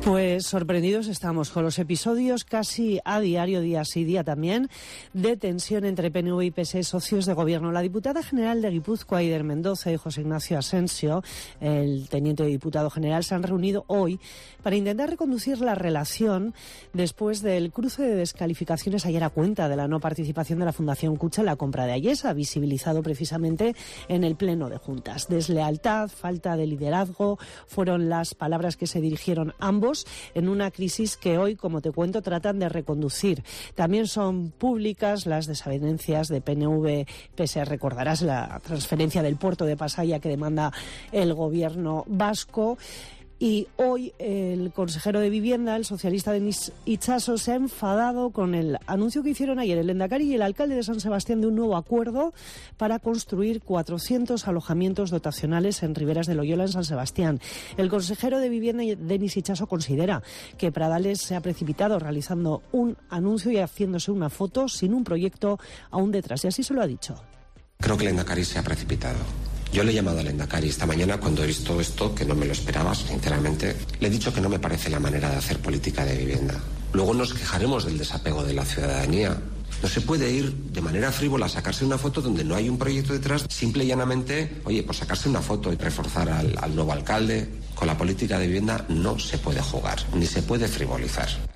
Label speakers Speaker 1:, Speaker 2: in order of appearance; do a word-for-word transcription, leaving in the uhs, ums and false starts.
Speaker 1: Pues sorprendidos estamos con los episodios casi a diario, día sí día también, de tensión entre P N V y P S E, socios de gobierno. La diputada general de Guipúzcoa, Eider Mendoza, y José Ignacio Asensio, el teniente diputado general, se han reunido hoy para intentar reconducir la relación después del cruce de descalificaciones ayer a cuenta de la no participación de la Fundación Kutxa en la compra de Ayesa, visibilizado precisamente en el Pleno de Juntas. Deslealtad, falta de liderazgo, fueron las palabras que se dirigieron ambos en una crisis que hoy, como te cuento, tratan de reconducir. También son públicas las desavenencias de P N V P S E. Recordarás la transferencia del puerto de Pasaia que demanda el gobierno vasco. Y hoy el consejero de Vivienda, el socialista Denis Itxaso, se ha enfadado con el anuncio que hicieron ayer el lehendakari y el alcalde de San Sebastián de un nuevo acuerdo para construir cuatrocientos alojamientos dotacionales en Riberas de Loyola, en San Sebastián. El consejero de Vivienda, Denis Itxaso, considera que Pradales se ha precipitado realizando un anuncio y haciéndose una foto sin un proyecto aún detrás. Y así se lo ha dicho.
Speaker 2: Creo que el lehendakari se ha precipitado. Yo le he llamado al lehendakari esta mañana cuando he visto esto, que no me lo esperaba, sinceramente. Le he dicho que no me parece la manera de hacer política de vivienda. Luego nos quejaremos del desapego de la ciudadanía. No se puede ir de manera frívola a sacarse una foto donde no hay un proyecto detrás, simple y llanamente, oye, pues sacarse una foto y reforzar al, al nuevo alcalde. Con la política de vivienda no se puede jugar, ni se puede frivolizar.